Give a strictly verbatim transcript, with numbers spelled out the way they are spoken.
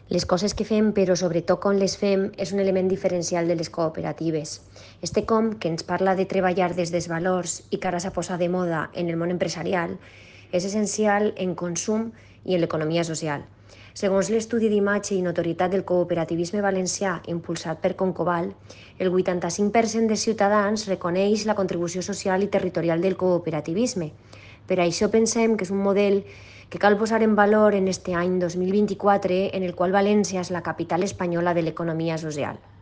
Les coses que fem, però sobretot com les fem, és un element diferencial de les cooperatives. Este com, que ens parla de treballar des dels valors i que ara s'ha posat de moda en el món empresarial, és essencial en consum i en l'economia social. Segons l'estudi d'imatge i notorietat del cooperativisme valencià impulsat per Concobal, el vuitanta-cinc per cent de ciutadans reconeix la contribució social i territorial del cooperativisme. Per això pensem que és un model que cal posar en valor en este any dos mil vint-i-quatre, en el qual València és la capital espanyola de l'economia social.